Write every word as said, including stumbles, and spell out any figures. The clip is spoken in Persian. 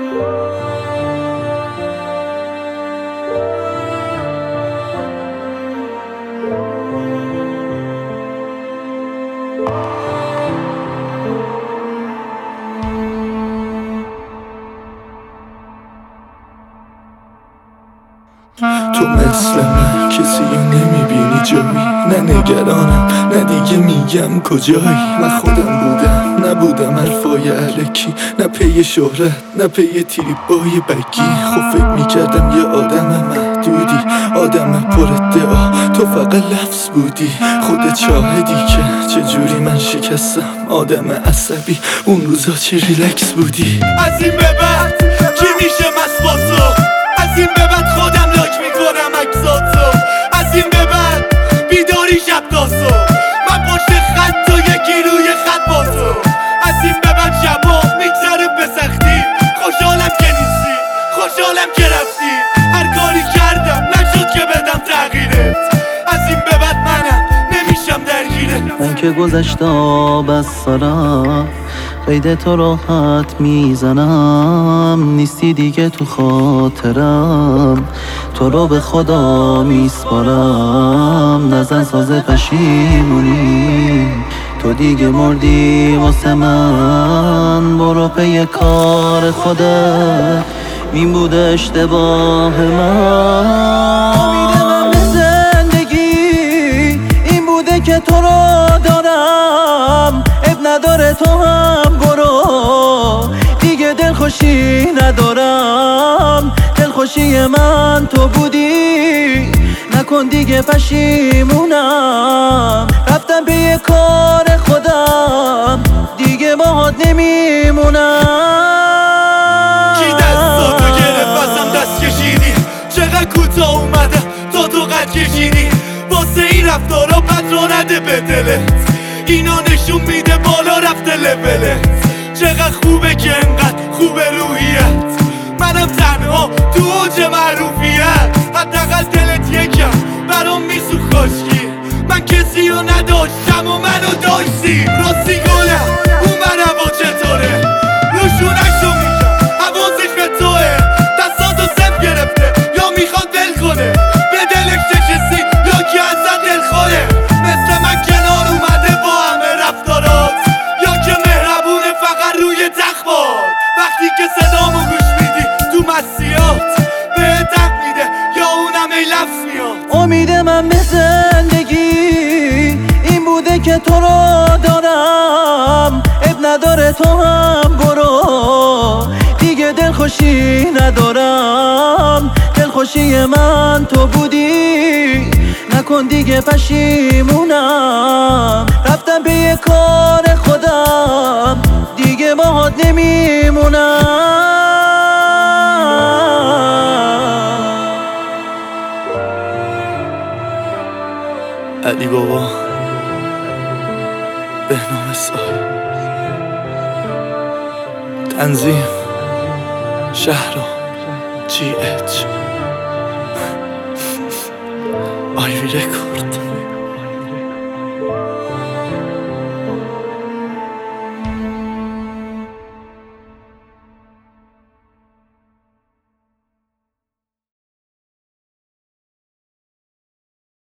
تو مثل من کسی رو نمیبینی جایی، نه نگرانم نه دیگه میگم کجایی. من خودم بودم نبودم حرفای علکی، نه پی شهرت نه پی تریپای بگی. خب فکر میکردم یه آدم محدودی، آدم پر ادعا، تو فقط لفظ بودی. خودت شاهدی که چجوری من شکستم، آدم عصبی اون روزا چه ریلکس بودی. از این به بعد کی میشه مسباسو، از این به بعد خودم لاک میکنم اکساتو، از این به بعد بیداری شب تاسو، من پشت خط تو یکی روی خط با تو. از این به بعد شبا میگذره به سختی، خوشحالم که نیستی خوشحالم که رفتی. هر کاری کردم نشد که بدم تغییرت، از این به بعد منم نمیشم درگیرت. من که گذشته آب از سرم، قید تو راحت میزنم. نیستی دیگه تو خاطرم، تو رو به خدا میسپارم. نزن ساز پشیمونی، تو دیگه مردی واسه من. برو پی کار خودت، این بوده اشتباه من. امید من به زندگی این بوده که تو رو دارم. اب نداره تو هم برو، دیگه دلخوشی ندارم. دلخوشی من تو بودی، نکن دیگه پشیمونم. رفتم به یه کار خودم، دیگه باهات نمیمونم. کی دستاتو گرفت ازم دست کشیدی، چقدر کوتاه اومده تا تو قد کشیدی. واسه این رفتارا پد رو نده به دلت، اینا نشون میده بالا رفته لولت. چقدر خوبه که انقدر خوبه روحیت، منم تنها تو اوج معروفیت. حداقل دلت یکم برام میسوخ کاشکی، من کسی رو نداشتم و منو داشتی. راستی گلم اون هوا چطوره، روشونکشو میگم حواسش به توه. دستاتو صف گرفته یا میخواد ول کنه، به دلش نشستی یا که ازت دلخوره. مثل من کنار اومده با همه رفتارات، یا که مهربونه فقط روی تخبات. وقتی که صدامو گوش میدی تو مسیات، بهت حق میده یا اونم ای لفظ میاد. امید من به زندگی این بوده که تو رو دارم. اب نداره تو هم برو، دیگه دلخوشی ندارم. دلخوشی من تو بودی، نکن دیگه پشیمونم. رفتم به یه کار خودم، دیگه باهات نمیمونم. علی بابا، بهنام سای، تنظیم شهرام، جی اچ، آیوی رکورد.